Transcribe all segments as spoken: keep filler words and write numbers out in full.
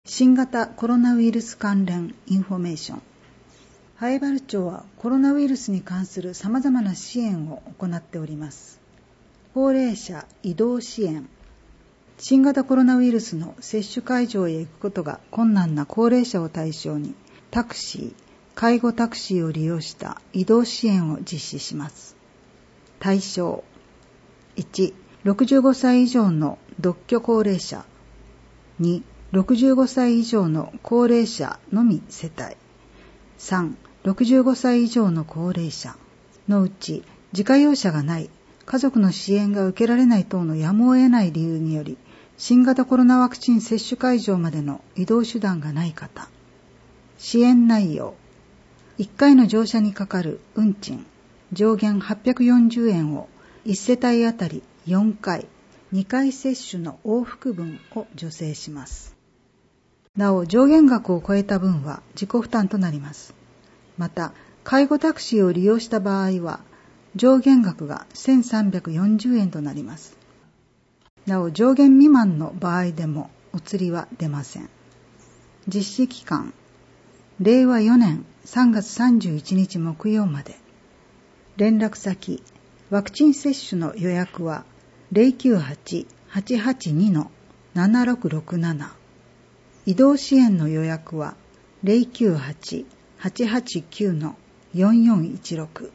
新型コロナウイルス関連インフォメーション。南風原町はコロナウイルスに関する様々な支援を行っております。高齢者移動支援。新型コロナウイルスの接種会場へ行くことが困難な高齢者を対象に、タクシー、介護タクシーを利用した移動支援を実施します。対象。いち、ろくじゅうごさい以上の独居高齢者。に、ろくじゅうごさい以上の高齢者のみ世帯。さん、ろくじゅうごさい以上の高齢者のうち、自家用車がない、家族の支援が受けられない等のやむを得ない理由により、新型コロナワクチン接種会場までの移動手段がない方。支援内容。いっかいの乗車にかかる運賃、上限はっぴゃくよんじゅうえんをいち世帯あたりよんかい、にかい接種の往復分を助成します。なお、上限額を超えた分は自己負担となります。また、介護タクシーを利用した場合は、上限額がせんさんびゃくよんじゅうえんとなります。なお、上限未満の場合でもお釣りは出ません。実施期間、れいわよねんさんがつさんじゅういちにち木曜まで。連絡先、ワクチン接種の予約は ゼロきゅうはち はちはちに ななろくろくなな。移動支援の予約は ゼロきゅうはち はちはちきゅう よんよんいちろく。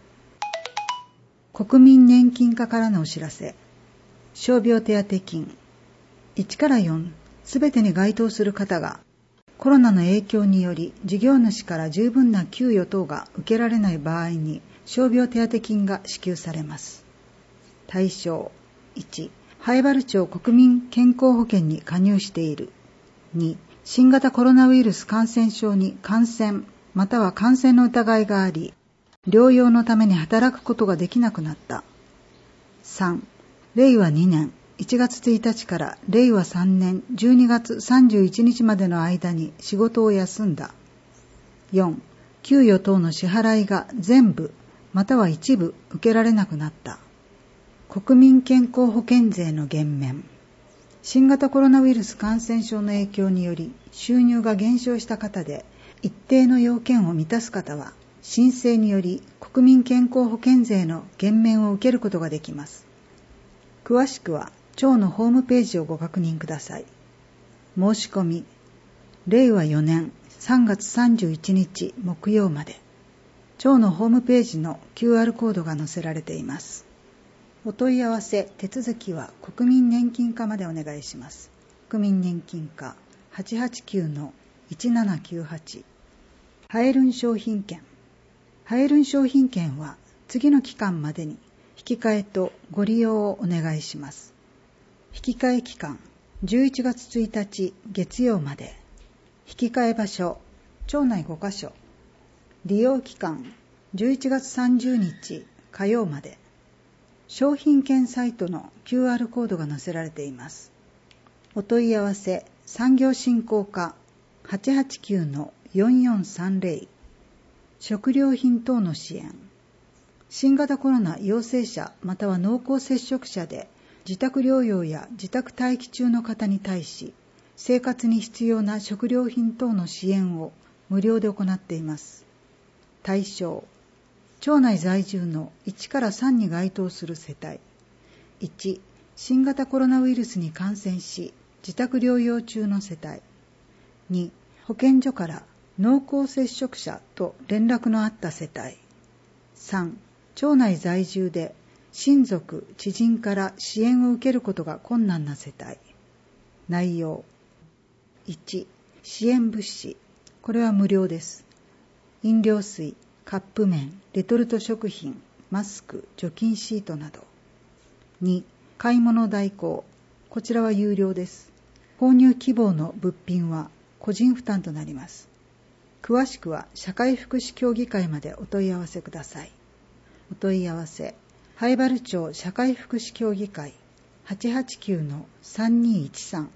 国民年金課からのお知らせ。傷病手当金いちからよんすべてに該当する方がコロナの影響により事業主から十分な給与等が受けられない場合に傷病手当金が支給されます。対象いち、南風原町国民健康保険に加入している。に、新型コロナウイルス感染症に感染または感染の疑いがあり、療養のために働くことができなくなった。さん、れいわにねんいちがつついたちかられいわさんねんじゅうにがつさんじゅういちにちまでの間に仕事を休んだ。よん、給与等の支払いが全部または一部受けられなくなった。国民健康保険税の減免。新型コロナウイルス感染症の影響により収入が減少した方で一定の要件を満たす方は申請により国民健康保険税の減免を受けることができます。詳しくは町のホームページをご確認ください。申し込み、れいわよねんさんがつさんじゅういちにち木曜まで。町のホームページの キューアール コードが載せられています。お問い合わせ、手続きは国民年金課までお願いします。国民年金課 はちはちきゅう いちななきゅうはち。ハエルン商品券。ハエルン商品券は次の期間までに引き換えとご利用をお願いします。引き換え期間じゅういちがつついたち月曜まで。引き換え場所町内ごかしょ。利用期間じゅういちがつさんじゅうにち火曜まで。商品券サイトの キューアール コードが載せられています。お問い合わせ産業振興課 はちはちきゅう よんよんさんぜろ。食料品等の支援。新型コロナ陽性者または濃厚接触者で自宅療養や自宅待機中の方に対し生活に必要な食料品等の支援を無料で行っています。対象、町内在住のいちからさんに該当する世帯。いち、新型コロナウイルスに感染し自宅療養中の世帯。に、保健所から濃厚接触者と連絡のあった世帯。さん、町内在住で親族・知人から支援を受けることが困難な世帯。内容。いち、支援物資。これは無料です。飲料水、カップ麺、レトルト食品、マスク、除菌シートなど。に、買い物代行。こちらは有料です。購入希望の物品は個人負担となります。詳しくは社会福祉協議会までお問い合わせください。お問い合わせ、南風原町社会福祉協議会 はちはちきゅう さんにいちさん。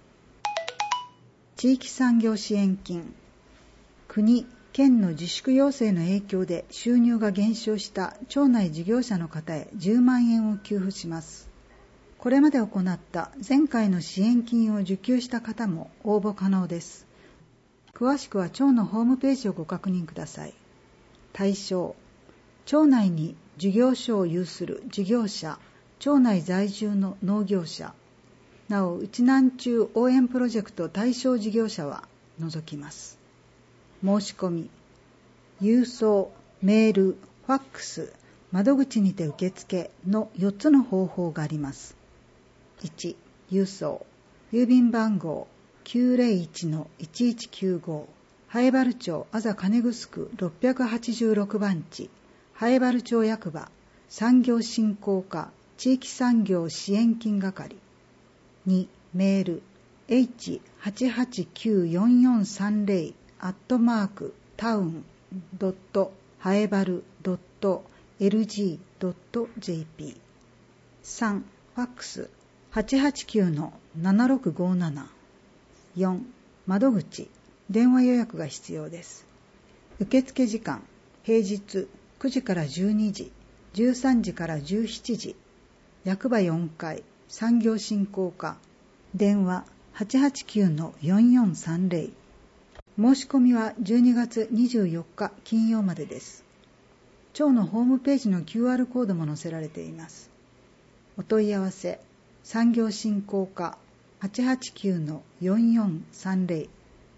地域産業支援金。国、県の自粛要請の影響で収入が減少した町内事業者の方へじゅうまんえんを給付します。 これまで行った前回の支援金を受給した方も応募可能です。詳しくは町のホームページをご確認ください。対象、町内に事業所を有する事業者、町内在住の農業者、なお、うちなんちゅう応援プロジェクト対象事業者は除きます。申し込み、郵送、メール、ファックス、窓口にて受付のよっつの方法があります。いち、郵送、郵便番号 きゅうぜろいちのいちいちきゅうご、南風原町あざ金城ろっぴゃくはちじゅうろくばんち、南風原町役場産業振興課地域産業支援金係。に、メール エイチはちはちきゅうよんよんさんぜろ アットマークタウンドットハエバルドットエルジードットジェーピー。さん、ファックスはちはちきゅうのななろくごなな。よん、窓口電話予約が必要です。受付時間、平日くじからじゅうにじ、じゅうさんじからじゅうしちじ、役場よんかい、産業振興課、電話 はちはちきゅうのよんよんさんぜろ。申し込みはじゅうにがつにじゅうよっか金曜までです。町のホームページの キューアール コードも載せられています。お問い合わせ、産業振興課 はちはちきゅうのよんよんさんぜろ。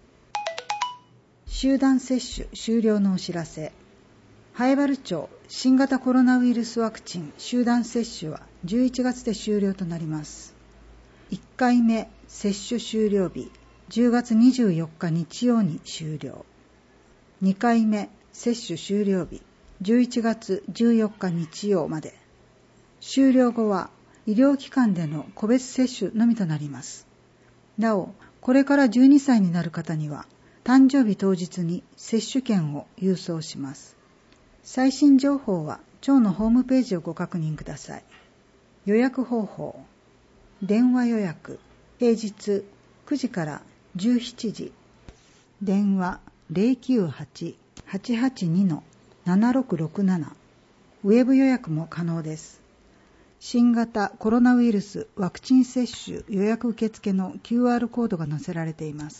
集団接種終了のお知らせ。南風原町新型コロナウイルスワクチン集団接種はじゅういちがつで終了となります。いっかいめ接種終了日、じゅうがつにじゅうよっか日曜に終了。にかいめ接種終了日、じゅういちがつじゅうよっか日曜まで。終了後は医療機関での個別接種のみとなります。なお、これからじゅうにさいになる方には、誕生日当日に接種券を郵送します。最新情報は町のホームページをご確認ください。予約方法、電話予約、平日くじからじゅうしちじ、電話 ゼロきゅうはち はちはちに ななろくろくなな、ウェブ予約も可能です。新型コロナウイルスワクチン接種予約受付の キューアール コードが載せられています。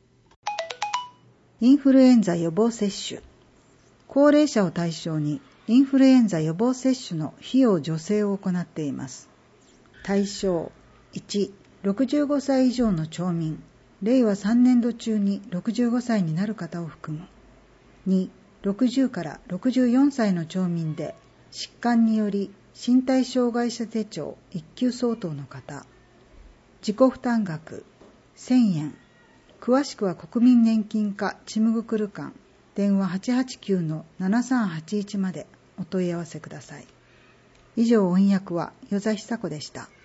インフルエンザ予防接種。高齢者を対象にインフルエンザ予防接種の費用助成を行っています。対象いち、ろくじゅうごさい以上の町民、れいわさんねんど中にろくじゅうごさいになる方を含む。に、ろくじゅうからろくじゅうよんさいの町民で疾患により身体障害者手帳いっ級相当の方。自己負担額せんえん。詳しくは国民年金課ちむぐくる館電話 はちはちきゅうのななさんはちいち までお問い合わせください。以上、音訳は与座久子でした。